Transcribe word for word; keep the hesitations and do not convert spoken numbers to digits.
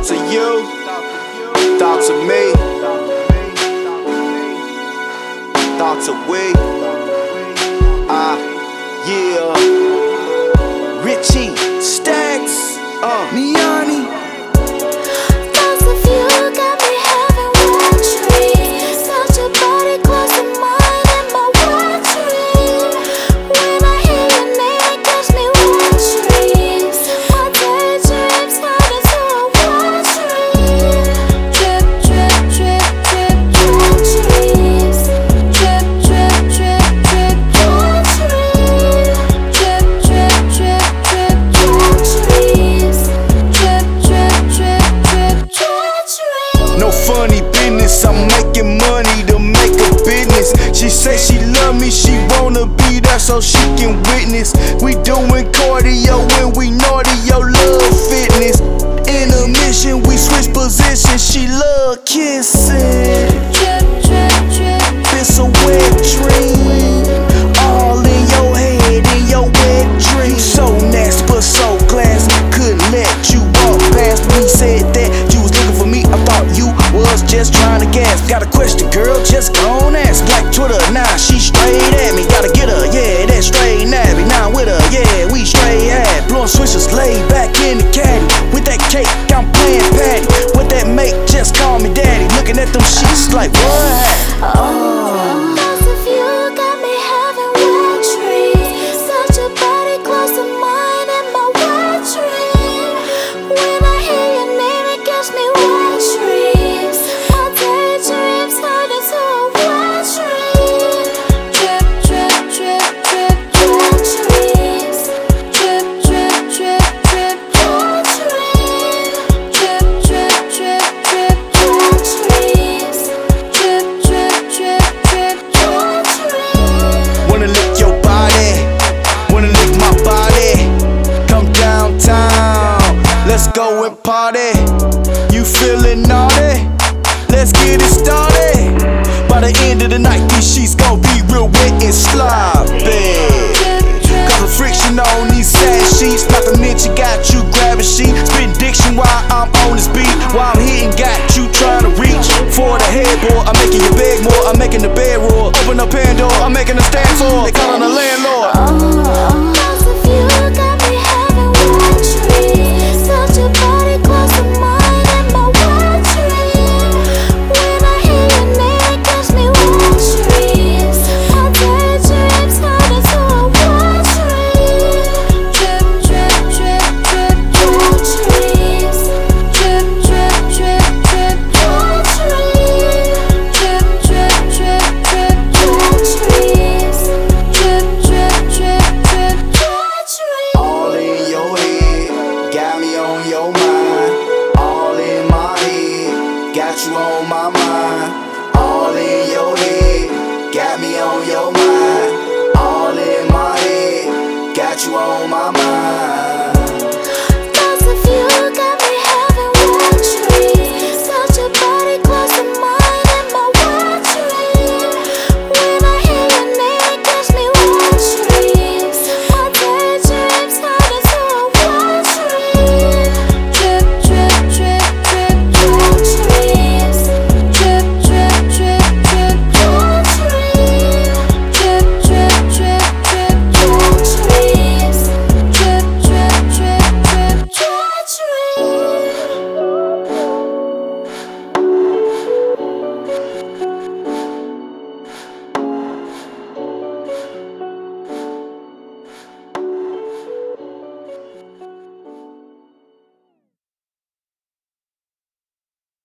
Thoughts of you, thoughts of me, thoughts of we. Ah, yeah. Richie, Stacks, uh, Miani. Thoughts of you got me having wet dreams. Such a body close to mine in my wet dreams. When I hear your name, it gives me wet dreams. My daydreams turn into a wet dream. Drip, drip, drip, drip, wet dreams. Drip, drip, drip, drip, wet dreams. Drip, drip, drip, drip, wet dreams. Drip, drip, drip, drip, wet dreams. No funny business, I'm making money to make a business. She say she love me, she wanna be there so she can witness. We doing cardio when we naughty, yo love fitness. Intermission, we switch positions, she love kissing. Drip, drip, drip. It's a wet dream, all in your head, in your wet dream. So nasty but so classy, couldn't let you walk past. We said that you was looking for me, I thought you was just trying to gas. Got a question, girl, just gon' ask. Black Twitter, nah, she straight at me. Gotta get her, yeah, that straight nabby. Now I'm with her, yeah, we straight hat. Blowing swishers, laid back in the caddy. With that cake, I'm playing patty. What that make, just call me daddy. Looking at them sheets like, what? Oh. Thoughts of you got me having wet dreams. Such a body close to mine in my wet dreams. When I hear your name, it gives me wet dreams. My daydreams turn into a wet dream. Drip, drip, drip, drip, wet dreams. Drip, drip, drip, drip, wet dreams. Drip, drip, drip, drip, wet dreams. Drip, drip, drip, drip, wet dreams. Wanna lick your body, wanna lick my body. Come downtown, let's go and party. You feeling naughty? Let's get it started. By the end of the night, these sheets gon' be real wet and sloppy. Cause the friction on these sad sheets, not to mention got you grabbing sheet. Spitting diction while I'm on this beat. While I'm hitting, got you trying to reach for the headboard. I'm making you beg more, I'm making the bed roar. Open up Pandora, I'm making a stand for. They calling the landlord. Thoughts of you got me having wet dreams. Such a body close to mine in my wet dreams. When I hear your name, it gives me wet dreams. My daydreams turn into a wet dream. Drip, drip, drip, drip, wet dreams. Drip, drip, drip, drip, wet dreams. Drip, drip, drip, drip, wet dreams. Drip, drip, drip, drip, wet dreams. All in your head, got me on your mind. All in my head, got you on my mind. All in your head, got me on your mind. All in my head, got you on my mind.